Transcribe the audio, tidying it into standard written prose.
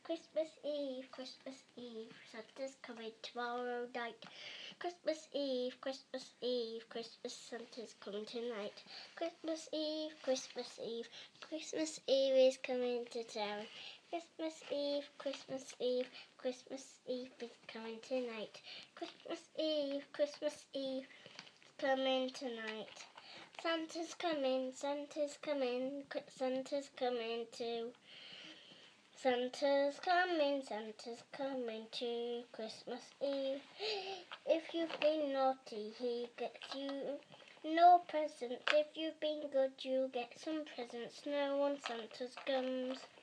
Christmas Eve, Christmas Eve, Santa's coming tomorrow night. Christmas Eve, Christmas Eve, Christmas Santa's coming tonight. Christmas Eve, Christmas Eve, Christmas Eve is coming to town. Christmas Eve, Christmas Eve, Christmas Eve is coming tonight. Christmas Eve, Christmas Eve, coming tonight. Santa's coming, Santa's coming, Santa's coming too. Santa's coming to Christmas Eve. If you've been naughty, he gets you no presents. If you've been good, you'll get some presents. No one Santa's comes.